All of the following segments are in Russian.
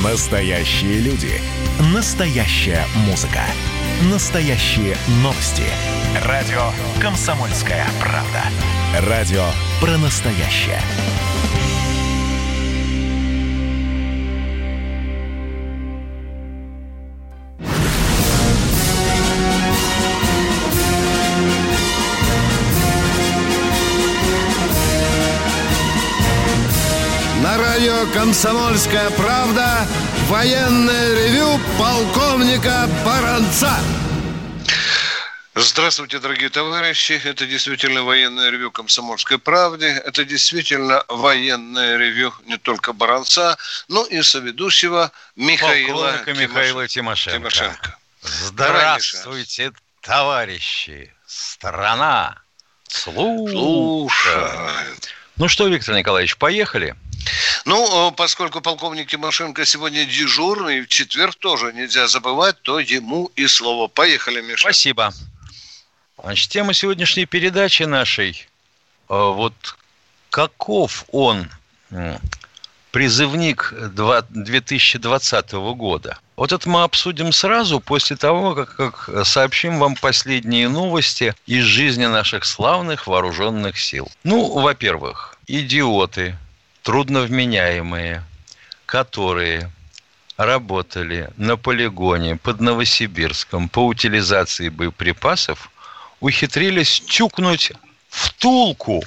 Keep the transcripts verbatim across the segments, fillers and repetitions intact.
Настоящие люди. Настоящая музыка. Настоящие новости. Радио «Комсомольская правда». Радио про настоящее. На радио «Комсомольская правда» военное ревю полковника Баранца. Здравствуйте, дорогие товарищи. Это действительно военное ревю «Комсомольской правды». Это действительно военное ревю не только Баранца, но и соведущего Михаила, Полковника Михаила Тимошенко. Тимошенко. Здравствуйте, товарищи. Страна слушает. Слушает. Ну что, Виктор Николаевич, поехали? Ну, поскольку полковник Тимошенко сегодня дежурный, в четверг тоже нельзя забывать, то ему и слово. Поехали, Миша. Спасибо. Значит, тема сегодняшней передачи нашей, вот каков он, призывник две тысячи двадцатого года. Вот это мы обсудим сразу после того, как, как сообщим вам последние новости из жизни наших славных вооруженных сил. Ну, во-первых, идиоты, трудновменяемые, которые работали на полигоне под Новосибирском по утилизации боеприпасов, ухитрились тюкнуть втулку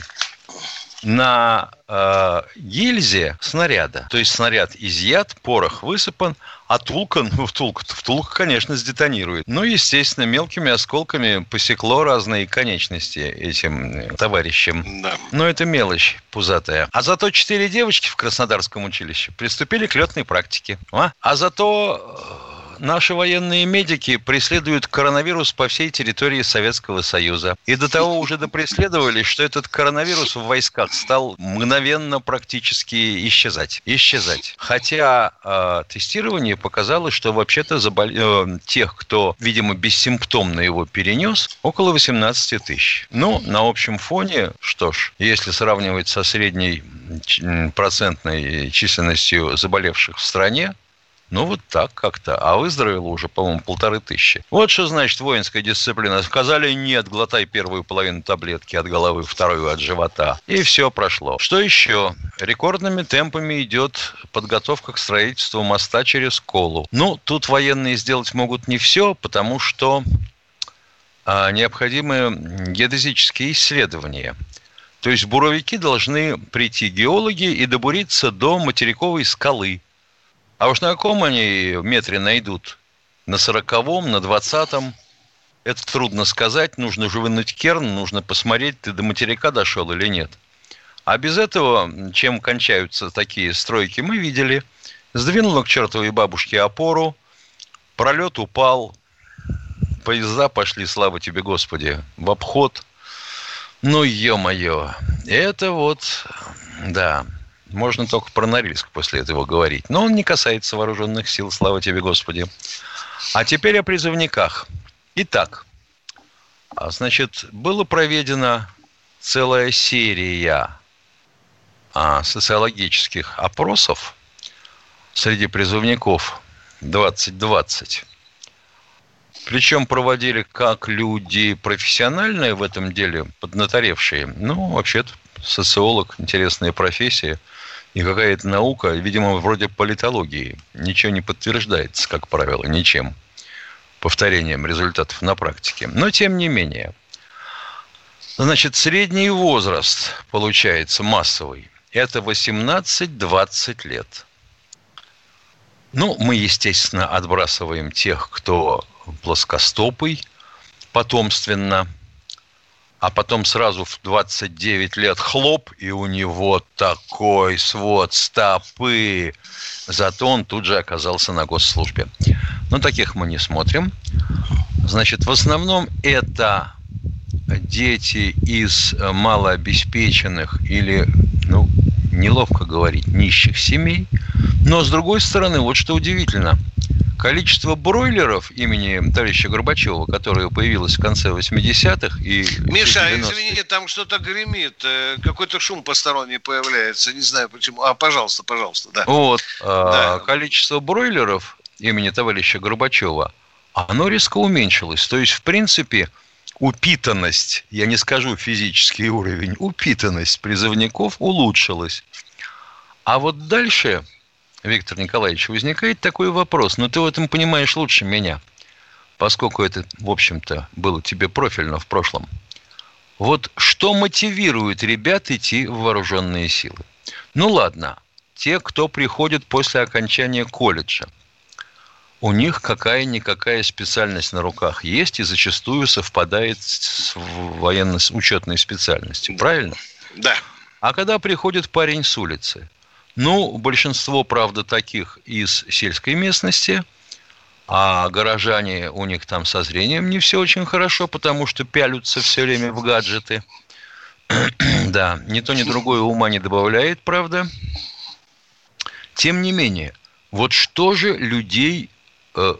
на э, гильзе снаряда. То есть снаряд изъят, порох высыпан, а втулка, ну, втулка, втулка, конечно, сдетонирует. Ну, естественно, мелкими осколками посекло разные конечности этим товарищам. Да. Но это мелочь пузатая. А зато четыре девочки в Краснодарском училище приступили к летной практике. А, а зато наши военные медики преследуют коронавирус по всей территории Советского Союза. И до того уже допреследовали, что этот коронавирус в войсках стал мгновенно практически исчезать. Исчезать. Хотя э, тестирование показало, что вообще-то забол... э, тех, кто, видимо, бессимптомно его перенес, около восемнадцать тысяч. Ну, на общем фоне, что ж, если сравнивать со средней процентной численностью заболевших в стране, ну, вот так как-то. А выздоровело уже, по-моему, полторы тысячи. Вот что значит воинская дисциплина. Сказали нет, глотай первую половину таблетки от головы, вторую от живота. И все прошло. Что еще? Рекордными темпами идет подготовка к строительству моста через Колу. Ну, тут военные сделать могут не все, потому что а, необходимы геодезические исследования. То есть буровики должны прийти геологи и добуриться до материковой скалы. А уж на каком они метре найдут? На сороковом, на двадцатом? Это трудно сказать. Нужно же вынуть керн, нужно посмотреть, ты до материка дошел или нет. А без этого, чем кончаются такие стройки, мы видели. Сдвинуло к чертовой бабушке опору, пролет упал, поезда пошли, слава тебе, Господи, в обход. Ну, ё-моё, это вот, да... Можно только про Норильск после этого говорить. Но он не касается вооруженных сил, слава тебе, Господи. А теперь о призывниках. Итак, значит, была проведена целая серия социологических опросов среди призывников двадцать двадцать. Причем проводили как люди профессиональные в этом деле, поднаторевшие. Ну, вообще-то, социолог, интересная профессия. И какая-то наука, видимо, вроде политологии. Ничего не подтверждается, как правило, ничем. Повторением результатов на практике. Но, тем не менее. Значит, средний возраст, получается, массовый. Это восемнадцать-двадцать лет. Ну, мы, естественно, отбрасываем тех, кто плоскостопый, потомственно. А потом сразу в двадцать девять лет хлоп, и у него такой свод стопы. Зато он тут же оказался на госслужбе. Но таких мы не смотрим. Значит, в основном это дети из малообеспеченных или, ну, неловко говорить, нищих семей. Но, с другой стороны, вот что удивительно. количество бройлеров имени товарища Горбачева, которое появилось в конце восьмидесятых и... Миша, извини, там что-то гремит, какой-то шум посторонний появляется, не знаю почему. А, пожалуйста, пожалуйста, да. Вот, да. Количество бройлеров имени товарища Горбачева, оно резко уменьшилось. То есть, в принципе, упитанность, я не скажу физический уровень, упитанность призывников улучшилась. А вот дальше, Виктор Николаевич, возникает такой вопрос. Но ты в этом понимаешь лучше меня, поскольку это, в общем-то, было тебе профильно в прошлом. Вот что мотивирует ребят идти в вооруженные силы? Ну ладно, те, кто приходит после окончания колледжа. У них какая-никакая специальность на руках есть и зачастую совпадает с военно-учетной специальностью. Правильно? Да. А когда приходит парень с улицы? Ну, большинство, правда, таких из сельской местности, а горожане у них там со зрением не все очень хорошо, потому что пялются все время в гаджеты. Да, ни то, ни другое ума не добавляет, правда. Тем не менее, вот что же людей, э,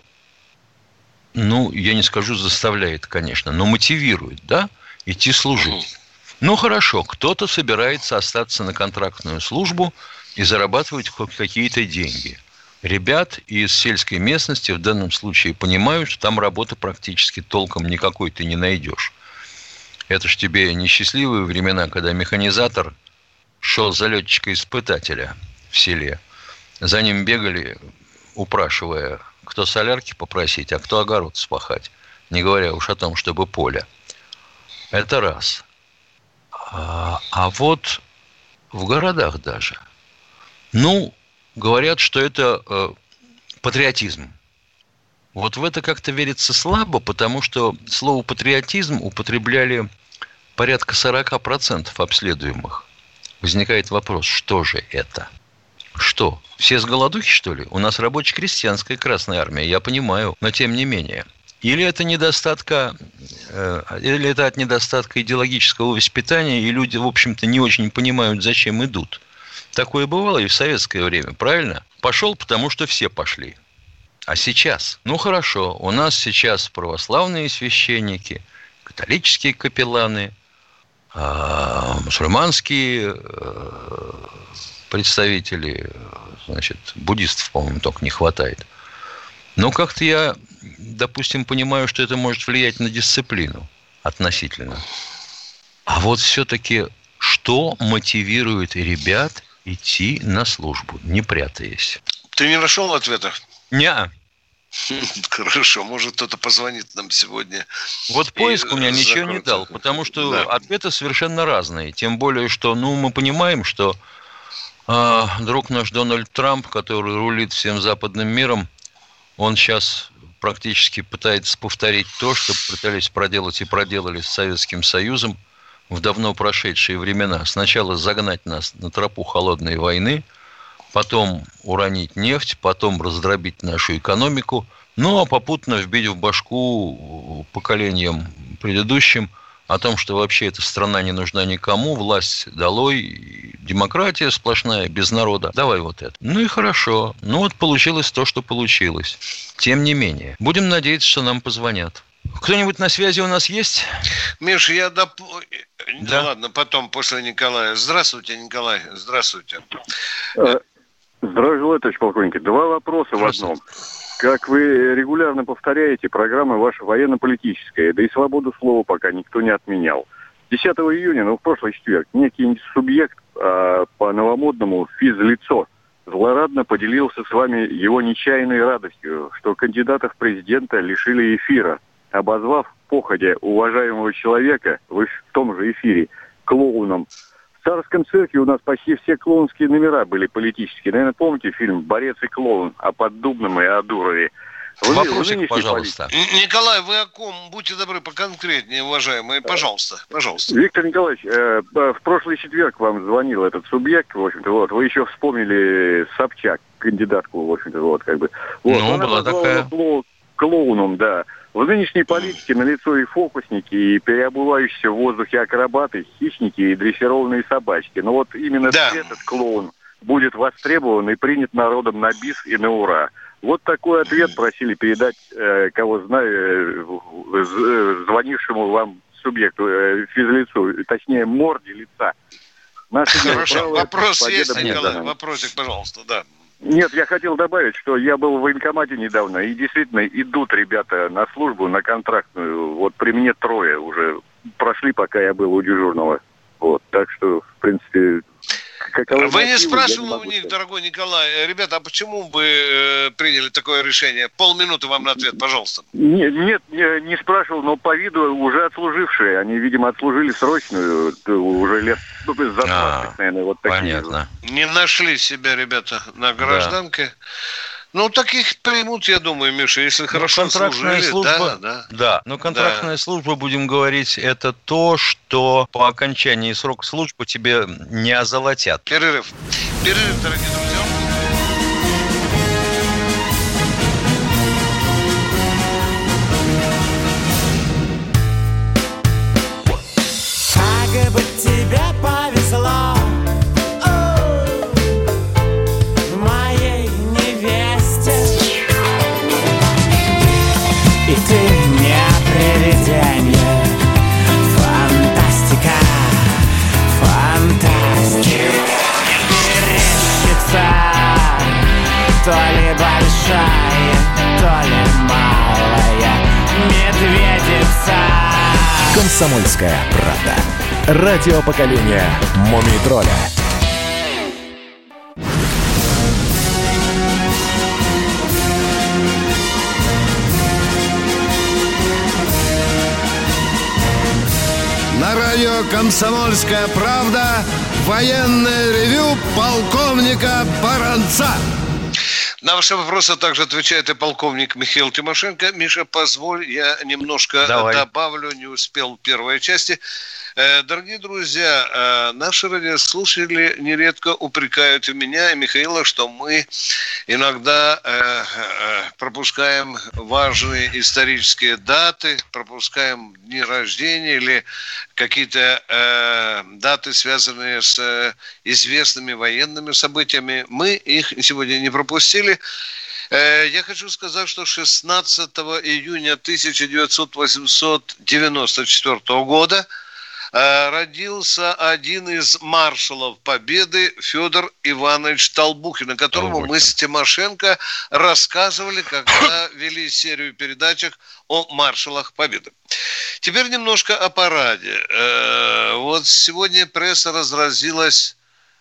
ну, я не скажу заставляет, конечно, но мотивирует, да, идти служить. Ну, хорошо, кто-то собирается остаться на контрактную службу и зарабатывать хоть какие-то деньги. Ребят из сельской местности в данном случае понимают, что там работы практически толком никакой ты не найдешь. Это ж тебе несчастливые времена, когда механизатор шел за летчика-испытателя в селе. За ним бегали, упрашивая, кто солярки попросить, а кто огород спахать. Не говоря уж о том, чтобы поле. Это раз. А, а вот в городах даже. Ну, говорят, что это э, патриотизм. Вот в это как-то верится слабо, потому что слово патриотизм употребляли порядка сорок процентов обследуемых. Возникает вопрос, что же это? Что? Все с голодухи, что ли? У нас рабоче-крестьянская Красная Армия, я понимаю, но тем не менее. Или это недостатка, э, или это от недостатка идеологического воспитания, и люди, в общем-то, не очень понимают, зачем идут. Такое бывало и в советское время, правильно? Пошел, потому что все пошли. А сейчас? Ну, хорошо, у нас сейчас православные священники, католические капелланы, мусульманские представители, значит, буддистов, по-моему, только не хватает. Но как-то я, допустим, понимаю, что это может влиять на дисциплину относительно. А вот все-таки что мотивирует ребят идти на службу, не прятаясь? Ты не нашел ответа? Не-а. Хорошо, может, кто-то позвонит нам сегодня. Вот поиск у меня ничего не дал, потому что да. Ответы совершенно разные. Тем более, что, ну, мы понимаем, что э, друг наш Дональд Трамп, который рулит всем западным миром, он сейчас практически пытается повторить то, что пытались проделать и проделали с Советским Союзом в давно прошедшие времена. Сначала загнать нас на тропу холодной войны, потом уронить нефть, потом раздробить нашу экономику, ну а попутно вбить в башку поколениям предыдущим о том, что вообще эта страна не нужна никому, власть долой, демократия сплошная, без народа. Давай вот это. Ну и хорошо. Ну вот получилось то, что получилось. Тем не менее, будем надеяться, что нам позвонят. Кто-нибудь на связи у нас есть? Миш, я доп... Да? Ну, ладно, потом, после Николая. Здравствуйте, Николай. Здравствуйте. Здравия желаю, товарищ полковник. Два вопроса в одном. Как вы регулярно повторяете, программа ваша военно-политическая, да и свободу слова пока никто не отменял. десятого июня, ну, в прошлый четверг, некий субъект а, по новомодному физлицо злорадно поделился с вами его нечаянной радостью, что кандидата в президента лишили эфира, обозвав походя уважаемого человека в том же эфире клоуном. В Царском цирке у нас почти все клоунские номера были политические. Наверное, помните фильм «Борец и клоун» о Поддубном и о Дурове? Вы, Вопросик, пожалуйста. Политики. Николай, вы о ком? Будьте добры, поконкретнее, уважаемые. Пожалуйста, пожалуйста. Виктор Николаевич, э, в прошлый четверг вам звонил этот субъект, в общем-то, вот. Вы еще вспомнили Собчак, кандидатку, в общем-то, вот, как бы. Вот. Ну, она была такая... Клоун, клоуном, да. В нынешней политике налицо и фокусники, и переобувающиеся в воздухе акробаты, хищники и дрессированные собачки. Но вот именно да. этот клоун будет востребован и принят народом на бис и на ура. Вот такой ответ просили передать, э, кого знаю, э, звонившему вам субъекту, э, физлицу, точнее, морде лица. Наши Хорошо, вопрос есть, победа Николай, вопросик, пожалуйста, да. Нет, я хотел добавить, что я был в военкомате недавно, и действительно идут ребята на службу, на контрактную. Вот при мне трое уже прошли, пока я был у дежурного. Вот, так что, в принципе... Вы не спрашивали у них, дорогой Николай, ребята, а почему вы э, приняли такое решение? Полминуты вам на ответ, пожалуйста. Нет, нет, не, не спрашивал, но по виду уже отслужившие. Они, видимо, отслужили срочную, уже лет за двадцать, а, наверное, вот такие. Понятно. Не нашли себя, ребята, на гражданке. Да. Ну, таких примут, я думаю, Миша, если но хорошо контрактная служили. Служба, да, да. Да, но контрактная да. служба, будем говорить, это то, что по окончании срока службы тебе не озолотят. Перерыв. Перерыв, дорогие друзья. Как бы тебе повезло. И ты не привидение, фантастика, фантастика. Мерещится то ли большая, то ли малая медведица. «Комсомольская правда». Радио поколения Мумий-тролля. На радио «Комсомольская правда» военное ревю полковника Баранца. На ваши вопросы также отвечает и полковник Михаил Тимошенко. Миша, позволь, я немножко Давай. добавлю, не успел в первой части. Дорогие друзья, наши радиослушатели нередко упрекают и меня, и Михаила, что мы иногда пропускаем важные исторические даты, пропускаем дни рождения или какие-то даты, связанные с известными военными событиями. Мы их сегодня не пропустили. Я хочу сказать, что шестнадцатого июня тысяча девятьсот девяносто четвёртого года родился один из маршалов Победы, Федор Иванович Толбухин, о котором Толбухин. мы с Тимошенко рассказывали, когда вели серию передачек о маршалах Победы. Теперь немножко о параде. Вот сегодня пресса разразилась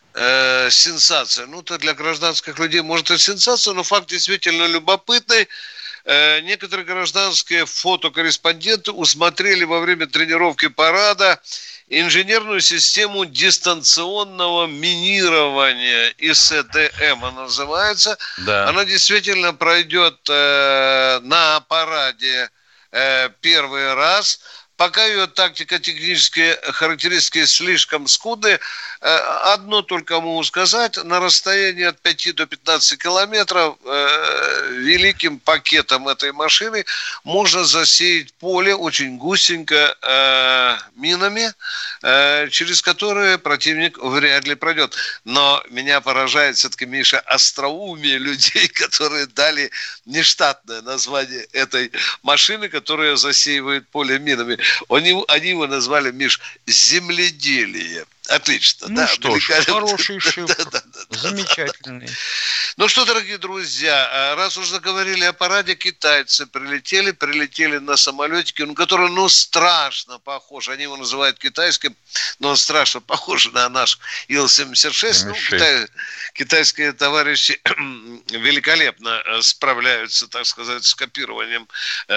сенсация. Ну, то для гражданских людей может и сенсация, но факт действительно любопытный. Некоторые гражданские фотокорреспонденты усмотрели во время тренировки парада инженерную систему дистанционного минирования, ИСДМ она называется. Да. Она действительно пройдет э, на параде э, первый раз. Пока ее тактико-технические характеристики слишком скудны, одно только могу сказать, на расстоянии от пяти до пятнадцати километров э, великим пакетом этой машины можно засеять поле очень густенько э, минами, э, через которые противник вряд ли пройдет. Но меня поражает все-таки, Миша, остроумие людей, которые дали нештатное название этой машины, которая засеивает поле минами. Они, они его назвали, Миш, земледелие. Отлично. Ну да, что ж, хороший шифр, да, да, да, замечательный. Да, да. Ну что, дорогие друзья, раз уже заговорили о параде, китайцы прилетели, прилетели на самолетике, ну, который, ну, страшно похож, они его называют китайским, но он страшно похож на наш Ил семьдесят шесть. Ну, китай, китайские товарищи великолепно справляются, так сказать, с копированием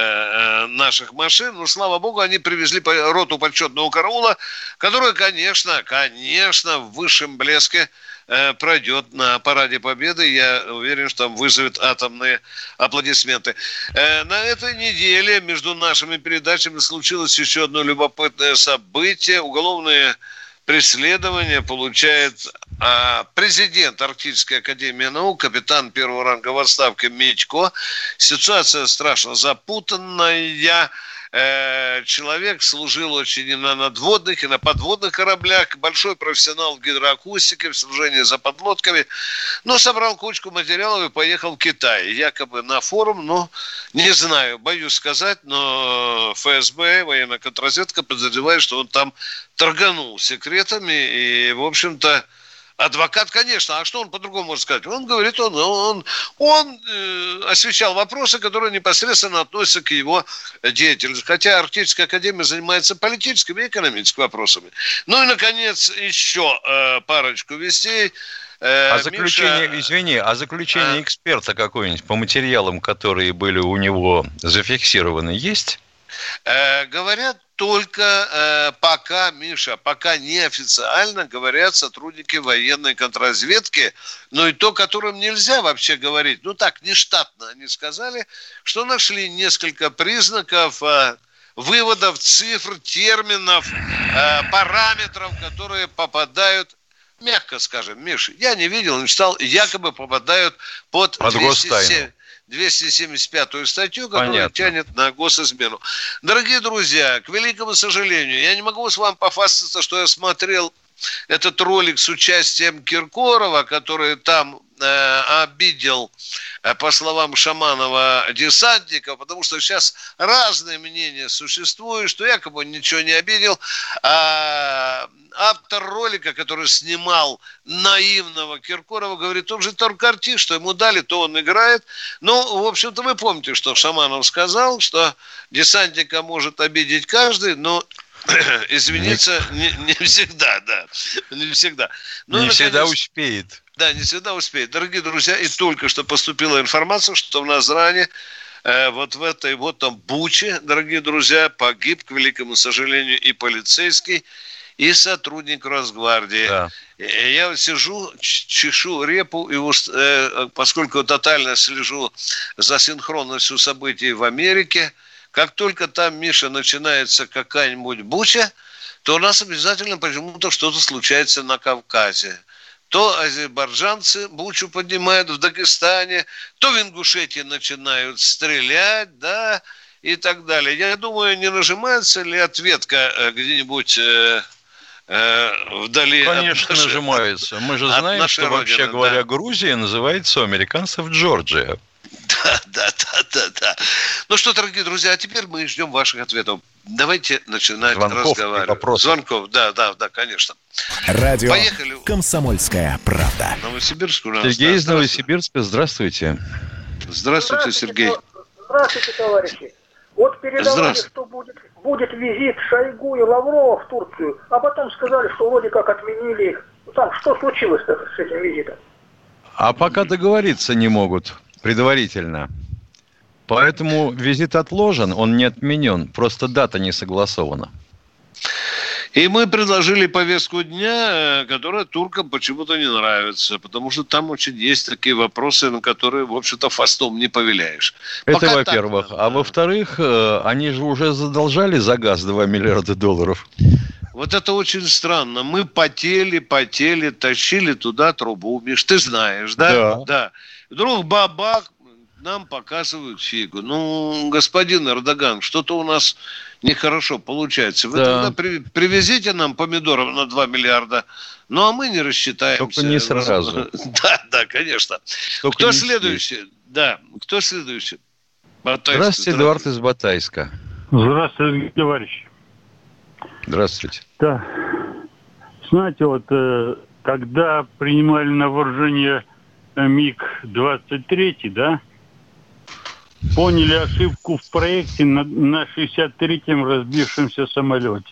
э, наших машин. Ну, слава богу, они привезли роту почетного караула, которая, конечно, конечно, в высшем блеске э, пройдет на параде Победы. Я уверен, что там вызовет атомные аплодисменты. Э, на этой неделе между нашими передачами случилось еще одно любопытное событие. Уголовное преследование получает э, президент Арктической академии наук, капитан первого ранга в отставке Медько. Ситуация страшно запутанная. э, человек, служил очень и на надводных, и на подводных кораблях, большой профессионал в гидроакустике, в служении за подлодками, но собрал кучку материалов и поехал в Китай, якобы на форум, но не знаю, боюсь сказать, но эф эс бэ, военная контрразведка, подозревает, что он там торганул секретами, и, в общем-то, адвокат, конечно, а что он по-другому может сказать? Он говорит, он, он, он э, освещал вопросы, которые непосредственно относятся к его деятельности. Хотя Арктическая академия занимается политическими и экономическими вопросами. Ну и, наконец, еще э, парочку вестей. Э, а заключение, Миша... извини, а заключение а... эксперта какое-нибудь по материалам, которые были у него зафиксированы, есть? Э, говорят, только э, пока, Миша, пока неофициально говорят сотрудники военной контрразведки, но и то, которым нельзя вообще говорить. Ну так, нештатно они сказали, что нашли несколько признаков, э, выводов, цифр, терминов, э, параметров, которые попадают, мягко скажем, Миша, я не видел, не читал, якобы попадают под, под двести семьдесят пятую статью, которая Понятно. Тянет на госизмену. Дорогие друзья, к великому сожалению, я не могу с вами пофастаться, что я смотрел этот ролик с участием Киркорова, который там э, обидел, э, по словам Шаманова, десантников, потому что сейчас разные мнения существуют, что якобы он ничего не обидел, а автор ролика, который снимал наивного Киркорова, говорит, он же только артист, что ему дали, то он играет. Ну, в общем-то, вы помните, что Шаманов сказал, что десантника может обидеть каждый, но извиниться не, не всегда, да, не всегда. Ну, не наконец, всегда успеет. Да, не всегда успеет. Дорогие друзья, и только что поступила информация, что в Назране, э, вот в этой вот там Буче, дорогие друзья, погиб, к великому сожалению, и полицейский, и сотрудник Росгвардии. Да. Я вот сижу, чешу репу, и э, поскольку тотально слежу за синхронностью событий в Америке, как только там, Миша, начинается какая-нибудь Буча, то у нас обязательно почему-то что-то случается на Кавказе. То азербайджанцы Бучу поднимают в Дагестане, то в Ингушетии начинают стрелять, да, и так далее. Я думаю, не нажимается ли ответка где-нибудь э, э, вдали? Конечно, от нашей, нажимается. Мы же знаем, что, родины, вообще говоря, да. Грузия называется у американцев Джорджия. Да, да, да, да, да. Ну что, дорогие друзья, а теперь мы ждем ваших ответов. Давайте начинать Звонков разговаривать. Звонков, да, да, да, конечно. Радио Поехали. «Комсомольская правда». Новосибирск у нас. Сергей из Новосибирска, здравствуйте. Здравствуйте, Сергей. Здравствуйте, товарищи. Вот передавали, что будет, будет визит Шойгу и Лаврова в Турцию, а потом сказали, что вроде как отменили их. Там что случилось-то с этим визитом? А пока договориться не могут предварительно. Поэтому визит отложен, он не отменен, просто дата не согласована. И мы предложили повестку дня, которая туркам почему-то не нравится, потому что там очень есть такие вопросы, на которые, в общем-то, фастом не повеляешь. Это Пока во-первых. Так, а во-вторых, они же уже задолжали за газ два миллиарда долларов. Вот это очень странно. Мы потели, потели, тащили туда трубу. Миш, ты знаешь, да? Да. Да. Вдруг бабах, нам показывают фигу. Ну, господин Эрдоган, что-то у нас нехорошо получается. Вы да. тогда при, привезите нам помидоров на два миллиарда, ну, а мы не рассчитаемся. Только не сразу. Да, да, конечно. Только Кто следующий? Здесь. Да, кто следующий? Батайск. Здравствуйте, Эдуард из Батайска. Здравствуйте, товарищи. Здравствуйте. Да. Знаете, вот когда принимали на вооружение МиГ двадцать три, да, поняли ошибку в проекте на, на шестьдесят третьем разбившемся самолете.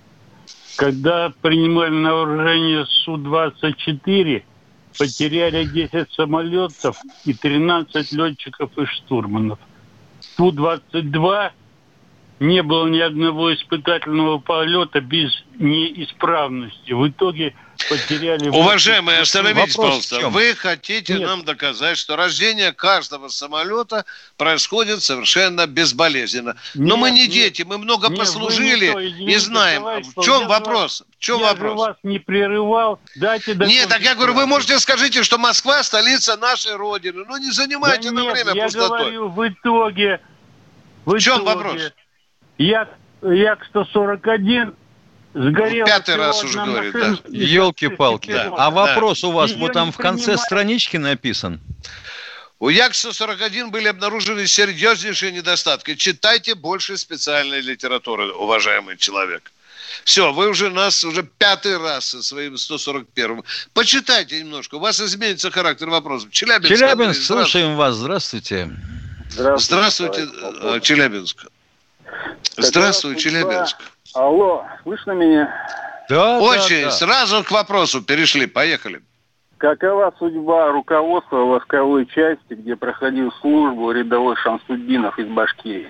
Когда принимали на вооружение Су двадцать четыре, потеряли десять самолетов и тринадцать летчиков и штурманов. Су двадцать два не было ни одного испытательного полета без неисправности. В итоге потеряли... Уважаемые, остановитесь, пожалуйста. Вы хотите Нет. нам доказать, что рождение каждого самолета происходит совершенно безболезненно. Но Нет, мы не дети, мы много Нет, послужили никто, извините, и знаем. Товарищ, в чем вопрос? В чем я вопрос? Я вас не прерывал. Дайте Нет, так я говорю, вы можете скажите, что Москва столица нашей Родины. Ну не занимайте да на нет, время я пустотой. говорю, в итоге... В, в чем итоге, вопрос? Як, Як сто сорок один сгорел. Пятый раз уже говорит, да. Елки-палки. Да. А вопрос да. у вас вот там в конце принимали... странички написан? У Як сто сорок один были обнаружены серьезнейшие недостатки. Читайте больше специальной литературы, уважаемый человек. Все, вы уже нас уже пятый раз со своим сто сорок первым. Почитайте немножко, у вас изменится характер вопросов. Челябинск. Челябинск, слушаем вас. Здравствуйте. Здравствуйте, Здравствуйте Челябинск. Здравствуй, Челябинск. Алло, слышно меня? Да, Очень. Да, да. Сразу к вопросу перешли. Поехали. Какова судьба руководства войсковой части, где проходил службу рядовой Шамсуддинов из Башкирии?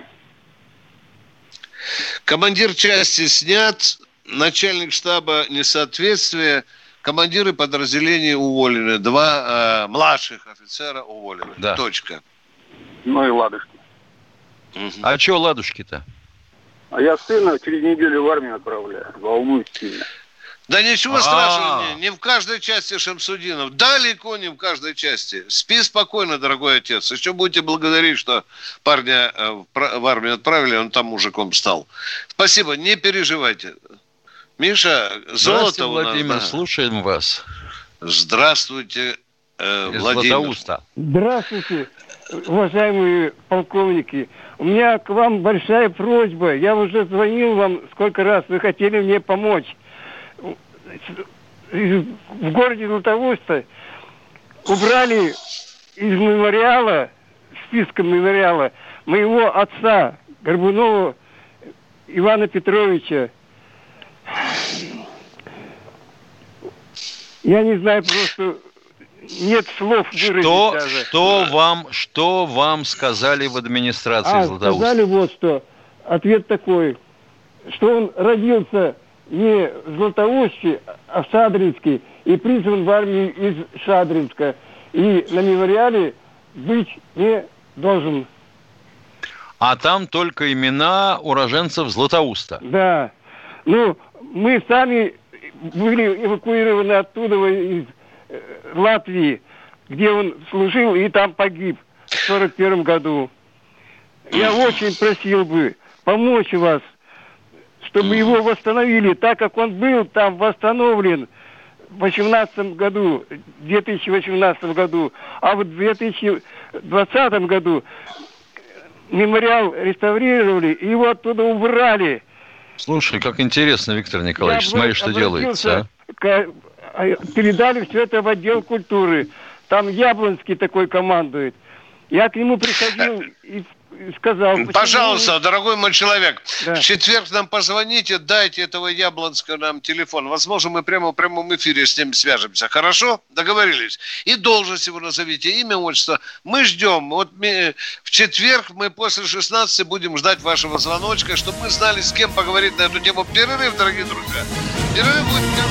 Командир части снят, начальник штаба несоответствие, командиры подразделений уволены, два э, младших офицера уволены. Да. Точка. Ну и ладушки. Угу. А что ладушки-то? А я сына через неделю в армию отправляю. Волнуюсь сильно. Да ничего страшного, не, не в каждой части Шамсудинов. Далеко не в каждой части. Спи спокойно, дорогой отец. Еще будете благодарить, что парня в армию отправили, он там мужиком стал. Спасибо, не переживайте. Миша, золото у нас. Владимир, да. слушаем вас. Здравствуйте, э, Владимир. Златоуста. Здравствуйте, уважаемые полковники. У меня к вам большая просьба. Я уже звонил вам сколько раз, вы хотели мне помочь. В городе Златоуста убрали из мемориала, списка мемориала, моего отца, Горбунова Ивана Петровича. Я не знаю, просто нет слов выразить что, даже. Что вам, что вам сказали в администрации а, Златоуста? Сказали вот что. Ответ такой, что он родился не в Златоусте, а в Шадринске, и призван в армию из Шадринска. И на мемориале быть не должен. А там только имена уроженцев Златоуста. Да. Ну, мы сами были эвакуированы оттуда, из э, Латвии, где он служил и там погиб в сорок первом году. Я очень просил бы помочь вас, чтобы его восстановили, так как он был там восстановлен в восемнадцатом году, в две тысячи восемнадцатом году, а в две тысячи двадцатом году мемориал реставрировали, и его оттуда убрали. Слушай, как интересно, Виктор Николаевич, Я смотри, что делается. К... Передали все это в отдел культуры. Там Яблонский такой командует. Я к нему приходил и сказал... Пожалуйста, дорогой мой человек, да. В четверг нам позвоните, дайте этого Яблонского нам телефон. Возможно, мы прямо в прямом эфире с ним свяжемся. Хорошо? Договорились. И должность его назовите, имя, отчество. Мы ждем. Вот мы, в четверг мы после шестнадцати будем ждать вашего звоночка, чтобы мы знали, с кем поговорить на эту тему. Перерыв, дорогие друзья. Перерыв будет...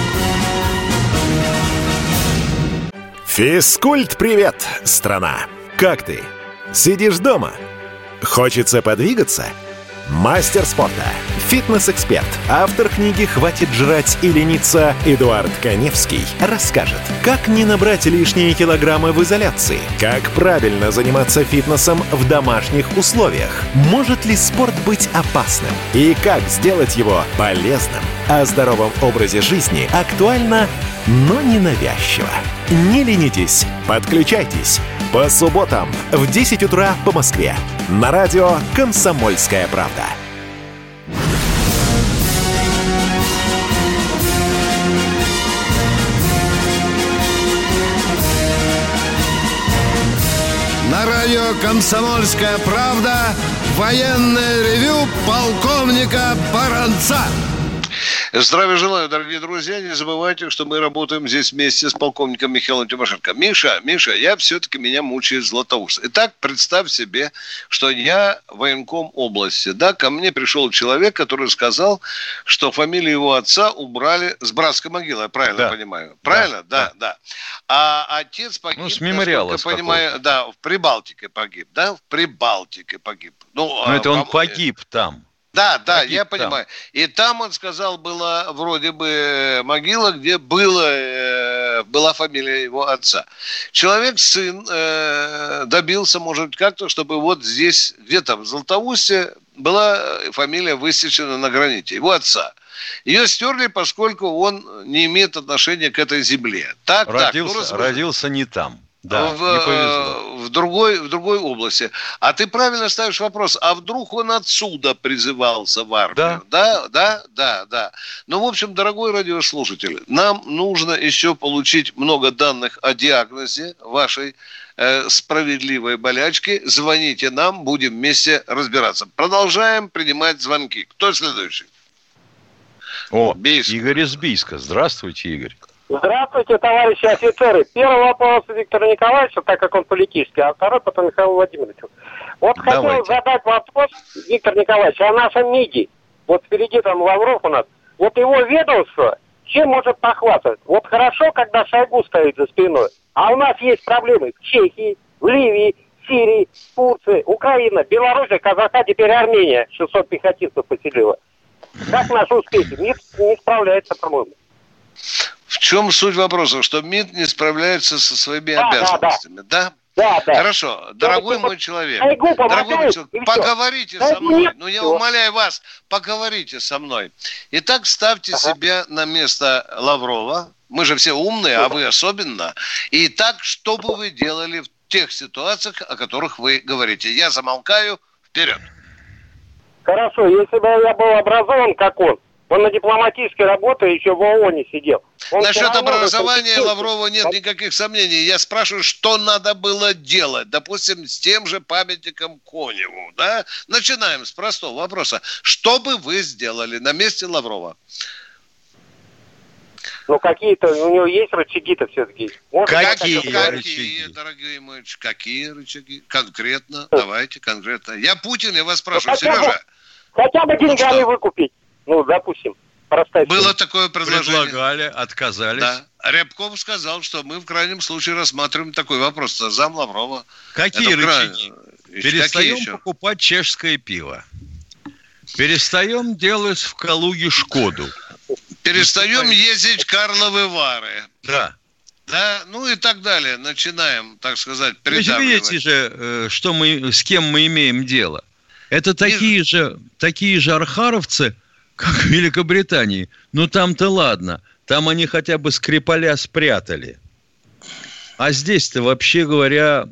Физкульт-привет, страна! Как ты? Сидишь дома? Хочется подвигаться? Мастер спорта, фитнес-эксперт, автор книги «Хватит жрать и лениться» Эдуард Каневский расскажет, как не набрать лишние килограммы в изоляции, как правильно заниматься фитнесом в домашних условиях, может ли спорт быть опасным и как сделать его полезным. О здоровом образе жизни актуально, но не навязчиво. Не ленитесь, подключайтесь. По субботам в десять утра по Москве. На радио «Комсомольская правда». На радио «Комсомольская правда» военное ревю полковника Баранца. Здравия желаю, дорогие друзья. Не забывайте, что мы работаем здесь вместе с полковником Михаилом Тимошенко. Миша, Миша, я все-таки меня мучает Златоуст. Итак, представь себе, что я военком области. Да, ко мне пришел человек, который сказал, что фамилию его отца убрали с братской могилы. Я правильно да. понимаю? Правильно? Да, да. да. А отец погиб, ну, с мемориала, я понимаю, да, в Прибалтике погиб. Да, в Прибалтике погиб. Ну, Но а, это он погиб там. Да, да, погиб я понимаю. Там. И там, он сказал, была вроде бы могила, где было, э, была фамилия его отца. Человек, сын, э, добился, может быть, как-то, чтобы вот здесь, где-то в Златоусте, была фамилия высечена на граните, его отца. Ее стерли, поскольку он не имеет отношения к этой земле. Так, родился, так, ну, родился не там. Да, в, не повезло. В другой, в другой области. А ты правильно ставишь вопрос, а вдруг он отсюда призывался в армию? Да, да, да, да. да. Ну, в общем, дорогой радиослушатель, нам нужно еще получить много данных о диагнозе вашей э, справедливой болячки. Звоните нам, будем вместе разбираться. Продолжаем принимать звонки. Кто следующий? О, Бийск. Игорь из Бийска. Здравствуйте, Игорь. Здравствуйте, товарищи офицеры. Первый вопрос Виктору Николаевичу, так как он политический, а второй потом Михаилу Владимировичу. Вот Давайте. хотел задать вопрос, Виктор Николаевич, о нашем МИДе. Вот впереди там Лавров у нас. Вот его ведомство, чем может похвастать? Вот хорошо, когда Шойгу стоит за спиной. А у нас есть проблемы в Чехии, в Ливии, Сирии, Турции, Украина, Белоруссия, Казахстан, теперь Армения. шестьсот пехотинцев поселила. Как наши успехи? МИД не справляется, по-моему. В чем суть вопроса? Что МИД не справляется со своими да, обязанностями, да? Да, да. Хорошо, да, дорогой мой человек, Шойгу дорогой мой человек, поговорите да, со мной. Нет, ну, я умоляю вас, поговорите со мной. Итак, ставьте ага. себя на место Лаврова. Мы же все умные, а вы особенно. Итак, что бы вы делали в тех ситуациях, о которых вы говорите? Я замолкаю. Вперед. Хорошо, если бы я был образован, как он, он на дипломатической работе еще в ООН сидел. Он Насчет образования Лаврова нет никаких сомнений. Я спрашиваю, что надо было делать? Допустим, с тем же памятником Коневу. Да? Начинаем с простого вопроса. Что бы вы сделали на месте Лаврова? Ну, какие-то, у него есть рычаги-то все-таки. Может, какие, какие рычаги? Дорогие мои, какие рычаги? Конкретно, давайте, конкретно. Я Путин, я вас спрашиваю, ну, Сережа. Бы, хотя бы деньгами ну, выкупить. Ну, допустим. Простая Было сумма. Такое предложение. Предлагали, отказались. Да. Рябков сказал, что мы в крайнем случае рассматриваем такой вопрос. Зам Лаврова. Какие Это рычаги? Крайне... Перестаем Какие покупать чешское пиво. Перестаем делать в Калуге Шкоду. Перестаем ездить в Карловы Вары. Да. Да, ну и так далее. Начинаем, так сказать, придавливать. Вы видите же, что мы, с кем мы имеем дело. Это такие же, такие же архаровцы, как в Великобритании. Ну там-то ладно. Там они хотя бы Скрипаля спрятали. А здесь-то, вообще говоря,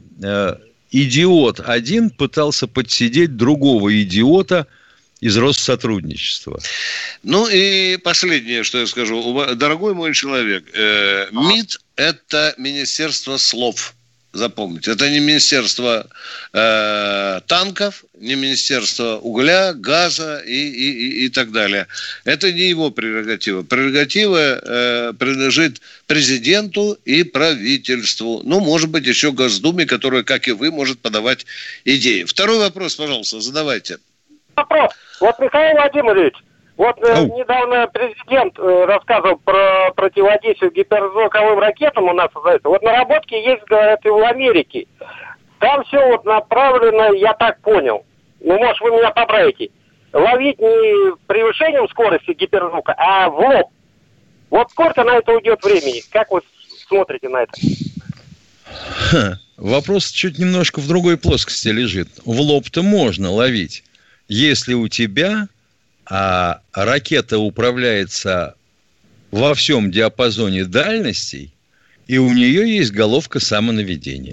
идиот один пытался подсидеть другого идиота из Россотрудничества. Ну и последнее, что я скажу. Дорогой мой человек, э, МИД – это министерство слов. Запомните. Это не министерство э, танков, не министерство угля, газа и, и, и, и так далее. Это не его прерогатива. Прерогатива э, принадлежит президенту и правительству. Ну, может быть, еще Госдуме, которая, как и вы, может подавать идеи. Второй вопрос, пожалуйста, задавайте. Вопрос. Вот, Михаил Владимирович, вот э, недавно президент э, рассказывал про противодействие гиперзвуковым ракетам у нас. Вот наработки есть, говорят, и в Америке. Там все вот направлено, я так понял. Ну, может, вы меня поправите. Ловить не превышением скорости гиперзвука, а в лоб. Вот сколько на это уйдет времени? Как вы смотрите на это? Ха, вопрос чуть немножко в другой плоскости лежит. В лоб-то можно ловить. Если у тебя а, ракета управляется во всем диапазоне дальностей, и у нее есть головка самонаведения.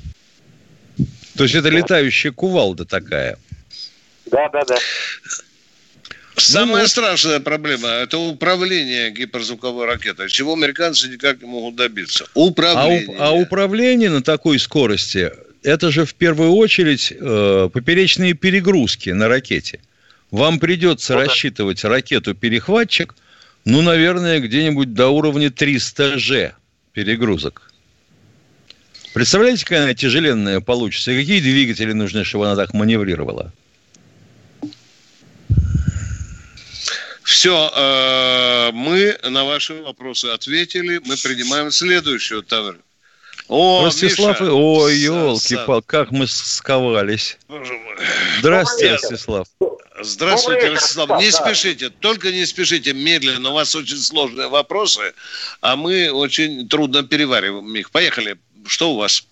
То есть это летающая кувалда такая. Да, да, да. Самая ну, страшная проблема – это управление гиперзвуковой ракетой, чего американцы никак не могут добиться. Управление. А, а управление на такой скорости – это же в первую очередь э, поперечные перегрузки на ракете. Вам придется ну, рассчитывать ракету-перехватчик, ну, наверное, где-нибудь до уровня триста же перегрузок. Представляете, какая она тяжеленная получится? И какие двигатели нужны, чтобы она так маневрировала? Все, э, мы на ваши вопросы ответили. Мы принимаем следующую, товарищ. О, Ростислав, Миша. Ой, елки-палки, как мы сковались. Здравствуйте, Ростислав. Здравствуйте, Ростислав. Не спешите, только не спешите, медленно. У вас очень сложные вопросы, а мы очень трудно перевариваем их. Поехали. Что у вас?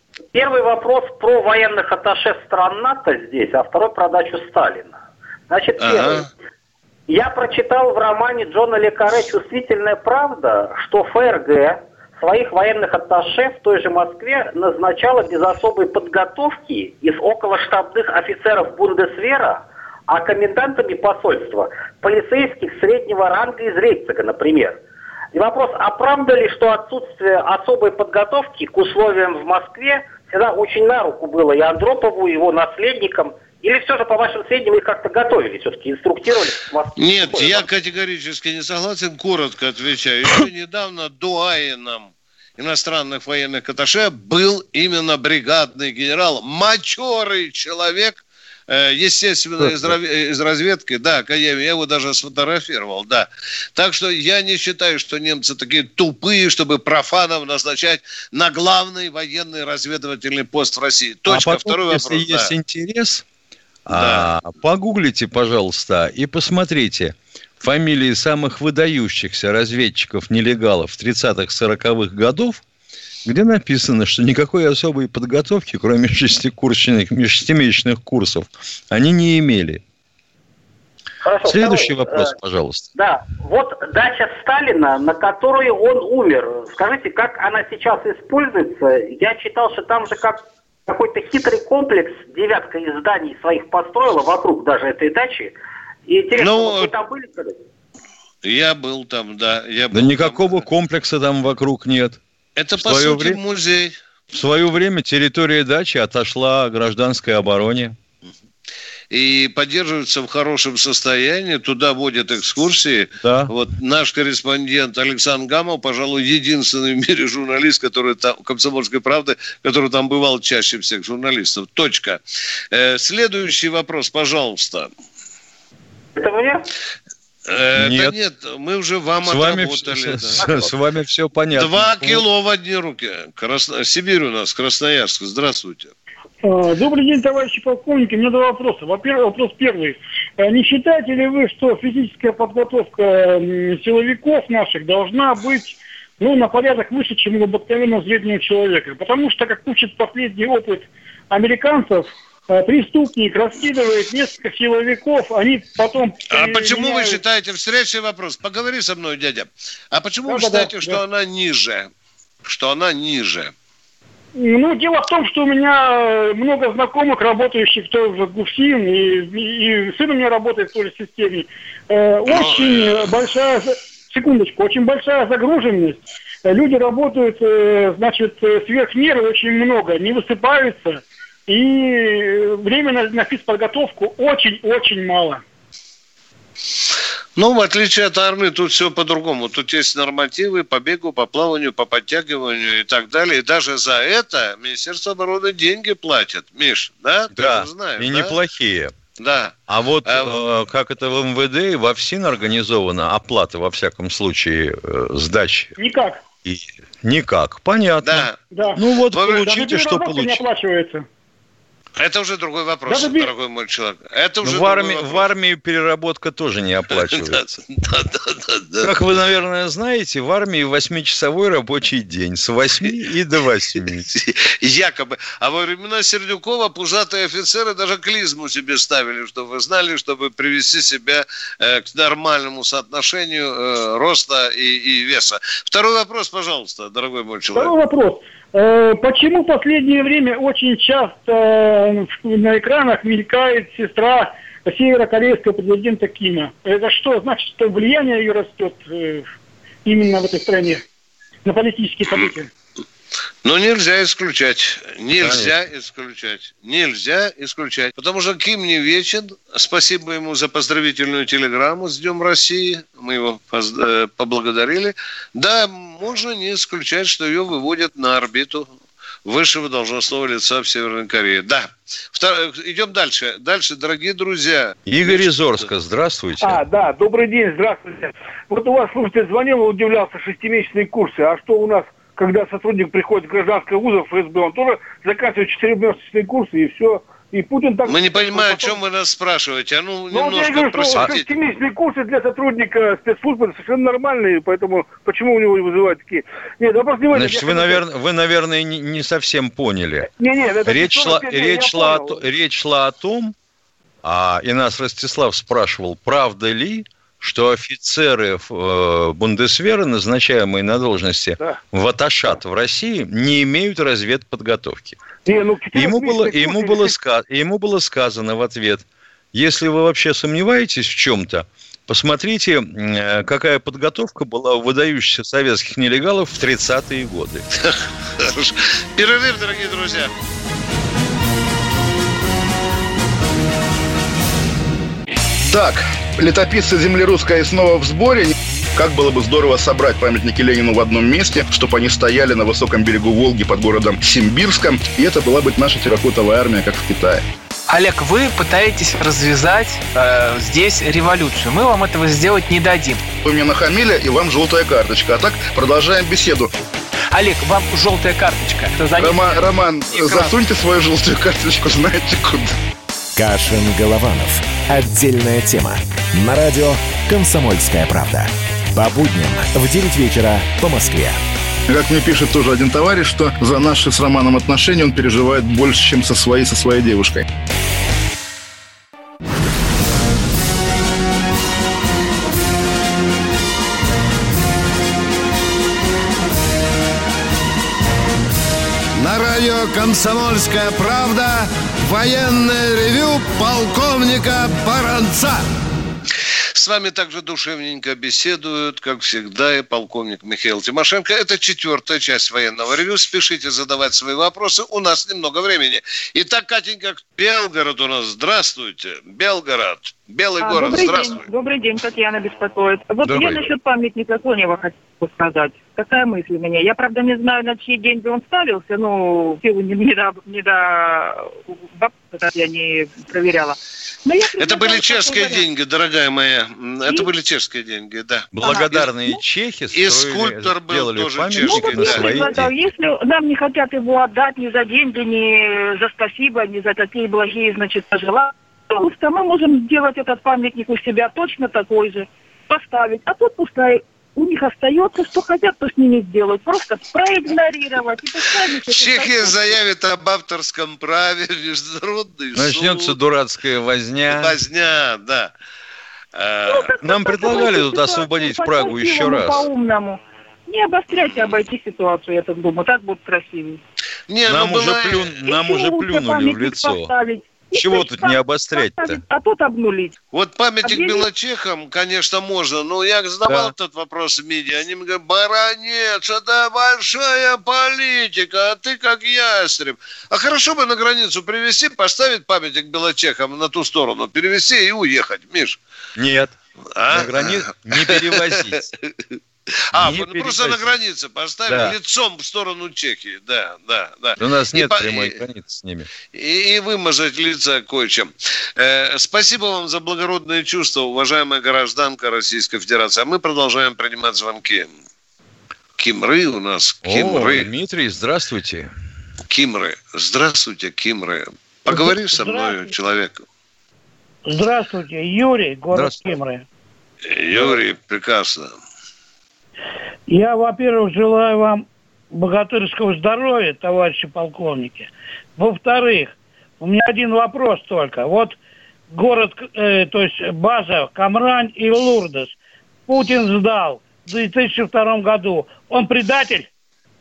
Первый вопрос про военных атташе стран НАТО здесь, а второй про дачу Сталина. Значит, первый. Ага. Я прочитал в романе Джона Ле Карре «Чувствительная правда», что ФРГ своих военных атташе в той же Москве назначала без особой подготовки из околоштабных офицеров Бундесвера, а комендантами посольства полицейских среднего ранга из Рейхстага, например. И вопрос, а правда ли, что отсутствие особой подготовки к условиям в Москве всегда очень на руку было и Андропову, и его наследникам? Или все же, по вашим сведениям, их как-то готовили все-таки, инструктировали? Нет, я категорически не согласен, коротко отвечаю. Еще недавно дуаеном иностранных военных атташе был именно бригадный генерал, матерый человек, естественно, из, из разведки, да, я его даже сфотографировал, да. Так что я не считаю, что немцы такие тупые, чтобы профанов назначать на главный военный разведывательный пост в России. Точка. А потом, второй если вопрос. Если есть да. интерес, да. а, погуглите, пожалуйста, и посмотрите фамилии самых выдающихся разведчиков-нелегалов тридцатых-сороковых годов, где написано, что никакой особой подготовки, кроме шестикурсных, шестимесячных курсов, они не имели. Хорошо, Следующий второй, вопрос, э, пожалуйста. Да, вот дача Сталина, на которой он умер. Скажите, как она сейчас используется? Я читал, что там же как какой-то хитрый комплекс, девятка из зданий своих построила вокруг даже этой дачи. И интересно, ну, вы там были когда-то? Я был там, да. Я был да там, никакого да. комплекса там вокруг нет. Это, в по сути, время, музей. В свое время территория дачи отошла гражданской обороне. И поддерживается в хорошем состоянии. Туда водят экскурсии. Да. Вот наш корреспондент Александр Гамов, пожалуй, единственный в мире журналист, который там, «Комсомольской правды», который там бывал чаще всех журналистов. Точка. Э, следующий вопрос, пожалуйста. Это мне? Э, нет. Да нет, мы уже вам с вами отработали. Все, да. с, с вами все понятно. Два кило в одни руки. Красно... Сибирь у нас, Красноярск. Здравствуйте. Добрый день, товарищи полковники. У меня два вопроса. Во-первых, вопрос первый. Не считаете ли вы, что физическая подготовка силовиков наших должна быть ну, на порядок выше, чем у обыкновенного среднего человека? Потому что, как учит последний опыт американцев, преступник раскидывает несколько силовиков, они потом... А почему меняют... вы считаете, встречный вопрос, поговори со мной, дядя, а почему да, вы да, считаете, да, что да. она ниже? Что она ниже? Ну, дело в том, что у меня много знакомых, работающих тоже в ГУФСИН, и, и, и сын у меня работает в той же системе. Э, очень Но... большая... Секундочку, очень большая загруженность. Люди работают, э, значит, сверх меры очень много, не высыпаются. И время на, на физподготовку очень-очень мало. Ну, в отличие от армии, тут все по-другому. Тут есть нормативы по бегу, по плаванию, по подтягиванию и так далее. И даже за это Министерство обороны деньги платит. Миш, да? Да, ты же знаешь, и да? неплохие. Да. А вот а... э, как это в эм вэ дэ и во ФСИН организована оплата, во всяком случае, э, сдачи? Никак. И... Никак, понятно. Да. Да. Ну вот Вы... получите, что получите. Не оплачивается. Это уже другой вопрос, Даже дорогой мой человек. Это уже в, армии, в армии переработка тоже не оплачивается. Да, да, да, да. Как вы, наверное, знаете, в армии восьмичасовой рабочий день с восьми и до восьми. Якобы. А во времена Сердюкова пузатые офицеры даже клизму себе ставили, чтобы вы знали, чтобы привести себя к нормальному соотношению роста и, и веса. Второй вопрос, пожалуйста, дорогой мой человек. Второй вопрос. Почему в последнее время очень часто на экранах мелькает сестра северокорейского президента Кима? Это что, значит, что влияние ее растет именно в этой стране на политические события? Ну, нельзя исключать. Нельзя Конечно. исключать. Нельзя исключать. Потому что Ким не вечен. Спасибо ему за поздравительную телеграмму с Днем России. Мы его поблагодарили. Да, можно не исключать, что ее выводят на орбиту высшего должностного лица в Северной Корее. Да. Втор... Идем дальше. Дальше, дорогие друзья. Игорь из Орска, здравствуйте. А, да, добрый день, здравствуйте. Вот у вас, слушайте, звонил, удивлялся, шестимесячные курсы. А что у нас, когда сотрудник приходит в гражданское вузов, эф эс бэ, он тоже заканчивает четырехмесячные курсы, и все, И Путин так... Мы не понимаем, потом... о чем вы нас спрашиваете. А ну, ну немножко я говорю, что шестимесячные курсы для сотрудника спецслужбы совершенно нормальные, поэтому почему у него вызывают такие... Нет, вопрос не в этом. Значит, вы, навер... вы, наверное, не, не совсем поняли. Не, не, это речь, шла, речь, шла о... речь шла о том, а и нас Ростислав спрашивал, правда ли, что офицеры э, Бундесвера, назначаемые на должности да. в Аташат в России, не имеют разведподготовки. Не, ну, ему, было, ему, было ска- ему было сказано в ответ, если вы вообще сомневаетесь в чем-то, посмотрите, э, какая подготовка была у выдающихся советских нелегалов в тридцатые годы. Перерыв, дорогие друзья. Так, летописцы земли русской снова в сборе. Как было бы здорово собрать памятники Ленину в одном месте, чтобы они стояли на высоком берегу Волги под городом Симбирском. И это была бы наша терракотовая армия, как в Китае. Олег, вы пытаетесь развязать э, здесь революцию. Мы вам этого сделать не дадим. Вы мне нахамили, и вам желтая карточка. А так продолжаем беседу. Олег, вам желтая карточка. Рома, Роман, засуньте свою желтую карточку, знаете куда. Кашин-Голованов. Отдельная тема. На радио «Комсомольская правда». По будням в девять вечера по Москве. Как мне пишет тоже один товарищ, что за наши с Романом отношения он переживает больше, чем со своей, со своей девушкой. На радио «Комсомольская правда» военное ревю полковника Баранца. С вами также душевненько беседуют, как всегда, и полковник Михаил Тимошенко. Это четвертая часть военного ревю. Спешите задавать свои вопросы. У нас немного времени. Итак, Катенька, Белгород у нас. Здравствуйте. Белгород. Белый а, город. Добрый Здравствуй. День. Добрый день, Татьяна беспокоит. Вот Добрый. Я насчет памятника Конева хочу сказать. Какая мысль у меня? Я, правда, не знаю, на чьи деньги он ставился, но силу не, не до... Не до я не проверяла. Но я Это были чешские деньги, дорогая моя. Это и... были чешские деньги, да. Благодарные ага. чехи и скульптор был тоже чешский. Ну, вот да. Если нам не хотят его отдать ни за деньги, ни за спасибо, ни за такие благие, значит, пожелания, пожалуйста, мы можем сделать этот памятник у себя точно такой же, поставить, а тут пускай у них остается, что хотят, то с ними сделать. Просто проигнорировать. И пускай Чехия заявит об авторском праве, международный суд. Начнется дурацкая возня. Возня, да. Ну, Нам предлагали тут освободить Прагу еще раз. По-умному. Не обостряйте, обойти ситуацию, я так думаю. Так будет красивее. Не, нам ну, уже, было... плюн... Нам уже плюнули в лицо. Поставить. Чего тут не обострять-то? А тут обнулить. Вот памятник Объявить? Белочехам, конечно, можно. Но я задавал да. этот вопрос в МИДе. Они мне говорят, Баранец, это большая политика, а ты как ястреб. А хорошо бы на границу привезти, поставить памятник Белочехам на ту сторону, перевезти и уехать, Миш. Нет, а? На границу не перевозить. А, ну, просто на границе поставили да. лицом в сторону Чехии, да, да, да. У нас нет и прямой по... границы с ними. И, и вымазать лица кое-чем. Э, спасибо вам за благородные чувства, уважаемая гражданка Российской Федерации. А мы продолжаем принимать звонки. Кимры у нас. Кимры. О, Дмитрий, здравствуйте. Кимры. Здравствуйте, Кимры. Поговори со мной, человек. Здравствуйте, Юрий, город Кимры. Юрий, прекрасно. Я, во-первых, желаю вам богатырского здоровья, товарищи полковники. Во-вторых, у меня один вопрос только. Вот город, э, то есть база Камрань и Лурдес Путин сдал в две тысячи втором году. Он предатель?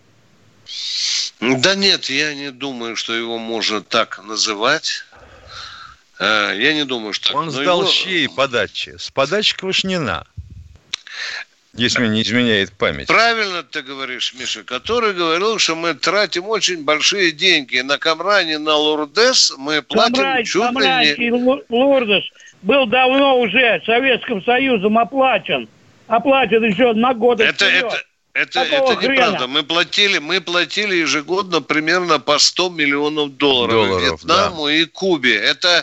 Да нет, я не думаю, что его можно так называть. А, я не думаю, что... Он сдал его... чьей подачи? С подачи Квашнина. Если мне не изменяет память. Правильно ты говоришь, Миша, который говорил, что мы тратим очень большие деньги на Камрань и на Лурдес, мы платим Камрань, чуть Камрань ли не... и Лурдес был давно уже Советским Союзом оплачен. Оплачен еще на годы это, вперед. Это, Это, это неправда. Мы платили, мы платили ежегодно примерно по сто миллионов долларов, долларов Вьетнаму да. и Кубе. Это,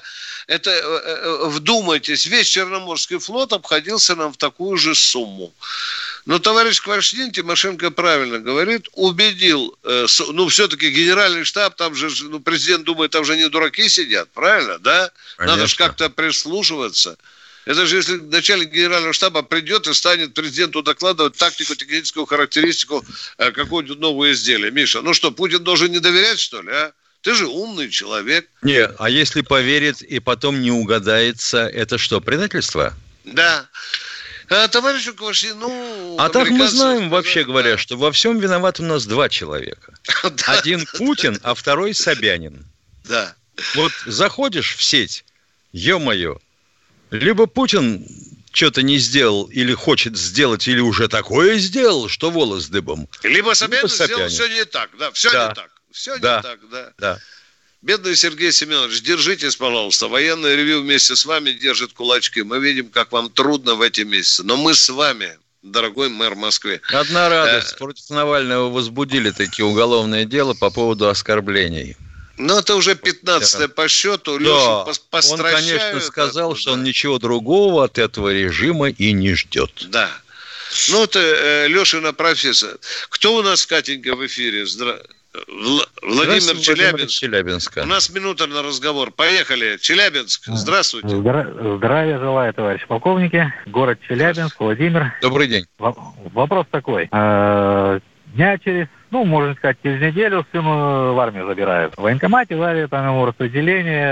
это, вдумайтесь, весь Черноморский флот обходился нам в такую же сумму. Но товарищ Квашнин, Тимошенко правильно говорит, убедил, ну, все-таки генеральный штаб, там же, ну, президент думает, там же не дураки сидят, правильно, да? Конечно. Надо же как-то прислушиваться. Это же если начальник генерального штаба придет и станет президенту докладывать тактику, техническую характеристику какого-нибудь нового изделия. Миша, ну что, Путин должен не доверять, что ли, а? Ты же умный человек. Не, а если поверит и потом не угадается, это что, предательство? Да. А, товарищу Квашнин, ну... А так мы знаем, вообще говоря, да. что во всем виноват у нас два человека. Один Путин, а второй Собянин. Да. Вот заходишь в сеть, ё-моё, либо Путин что-то не сделал, или хочет сделать, или уже такое сделал, что волос дыбом. Либо Собянин сделал все не так, да, все да. не так. Все да. не так, да. да. Бедный Сергей Семенович, держитесь, пожалуйста. Военное ревью вместе с вами держит кулачки. Мы видим, как вам трудно в эти месяцы. Но мы с вами, дорогой мэр Москвы. Одна радость. Э... Против Навального возбудили такие уголовное дело по поводу оскорблений. Ну, это уже пятнадцатое по счету. Да, он, конечно, сказал, это, что да. он ничего другого от этого режима и не ждет. Да. Ну, это э, Лешина профессор. Кто у нас, Катенька, в эфире? Здра... Вл... Владимир Челябинск. Челябинска. У нас минута на разговор. Поехали. Челябинск. Здравствуйте. Здра... Здравия желаю, товарищ полковники. Город Челябинск, Владимир. Добрый день. В... Вопрос такой. Э-э- дня через... Ну, можно сказать, через неделю сына в армию забирают. В военкомате варят там ему распределение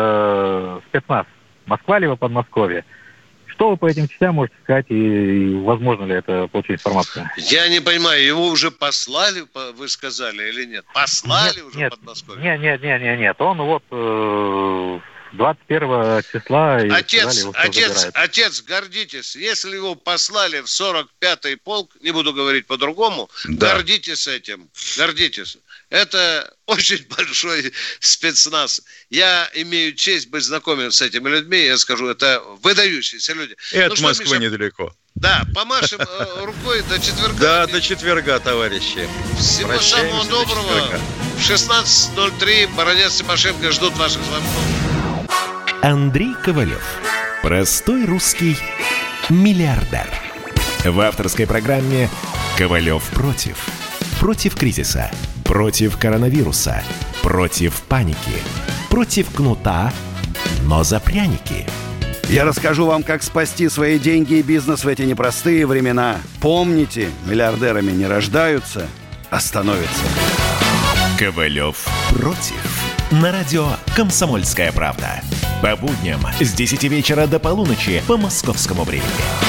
э, спецназ. Москва либо Подмосковье. Что вы по этим частям можете сказать и, и возможно ли это получить информацию? Я не понимаю, его уже послали, вы сказали, или нет? Послали нет, уже нет, в Подмосковье? Нет, нет, нет, нет, нет. Он вот... Э- двадцать первого числа... Отец, сказали, отец, отец, гордитесь. Если его послали в сорок пятый полк, не буду говорить по-другому, да. гордитесь этим, гордитесь. Это очень большой спецназ. Я имею честь быть знакомым с этими людьми, я скажу, это выдающиеся люди. И ну, от Москвы Миша, недалеко. Да, помашем рукой до четверга. Да, до четверга, товарищи. Всего самого доброго. В шестнадцать ноль три Баранец, Тимошенко ждут ваших звонков. Андрей Ковалев. Простой русский миллиардер. В авторской программе «Ковалев против». Против кризиса, против коронавируса, против паники, против кнута, но за пряники. Я расскажу вам, как спасти свои деньги и бизнес в эти непростые времена. Помните, миллиардерами не рождаются, а становятся. Ковалев против. На радио «Комсомольская правда». По будням с десяти вечера до полуночи по московскому времени.